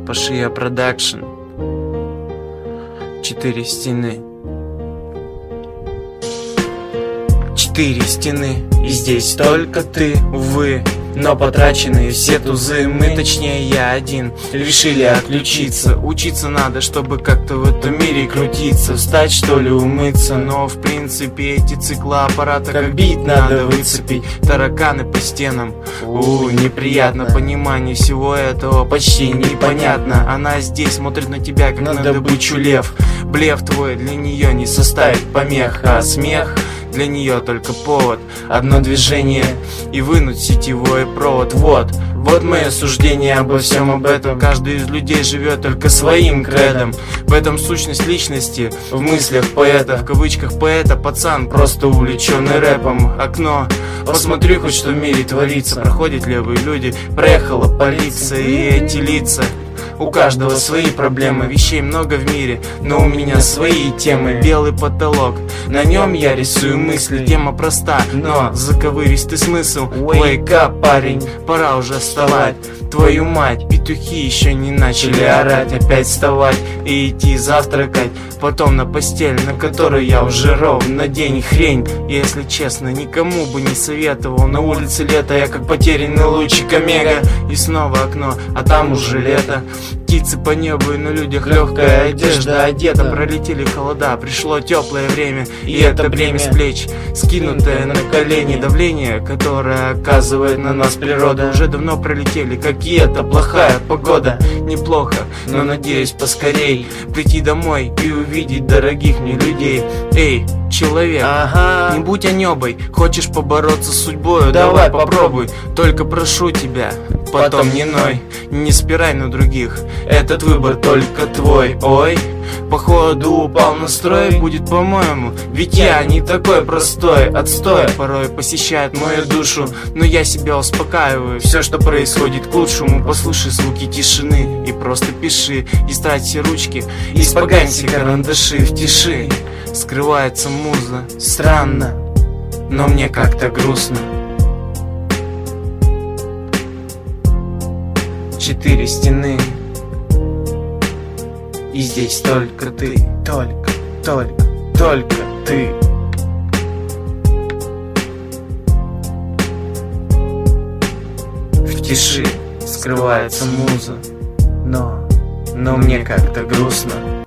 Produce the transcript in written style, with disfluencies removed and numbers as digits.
Пашия Продакшн. 4 стены. 4 стены, и здесь только ты, увы. Но потраченные все тузы, мы, точнее я один, решили отключиться. Учиться надо, чтобы как-то в этом мире крутиться. Встать что ли, умыться, но в принципе эти циклы аппарата как бит надо выцепить. Тараканы по стенам, неприятно. Понимание всего этого почти непонятно. Она здесь смотрит на тебя как на добычу лев. Блеф твой для нее не составит помех, а смех для нее только повод. Одно движение и вынуть сетевой провод. Вот мое суждение обо всем об этом. Каждый из людей живет только своим кредом. В этом сущность личности, в мыслях поэта. В кавычках поэта, пацан, просто увлеченный рэпом. Окно, посмотри хоть что в мире творится. Проходят левые люди, проехала полиция. И эти лица, у каждого свои проблемы, вещей много в мире, но у меня свои темы. Белый потолок, на нем я рисую мысли. Тема проста, но заковыристый смысл. Wake up, парень, пора уже вставать. Твою мать, петухи еще не начали орать. Опять вставать и идти завтракать. Потом на постель, на которой я уже ровно день. Хрень, если честно, никому бы не советовал. На улице лето, я как потерянный лучик омега. И снова окно, а там уже лето. Птицы по небу и на людях легкая одежда одета. Пролетели холода, пришло теплое время. И это бремя с плеч, скинутое на колени. Давление, которое оказывает на нас природа. Уже давно пролетели, какие это плохая погода. Неплохо, но надеюсь поскорей прийти домой и увидеть дорогих мне людей. Эй, человек, не будь анёбой. Хочешь побороться с судьбою? Давай попробуй. Только прошу тебя, потом не ной, не спирай на других. Этот выбор только твой. Ой, походу упал настрой, будет по-моему. Ведь я не такой простой. Отстой порой посещает мою душу, но я себя успокаиваю. Все, что происходит к лучшему. Послушай звуки тишины и просто пиши. Истрать все ручки, испогань все карандаши. В тиши скрывается муза. Странно, но мне как-то грустно. 4 стены, и здесь только ты. Только ты. В тиши скрывается муза, но мне как-то грустно.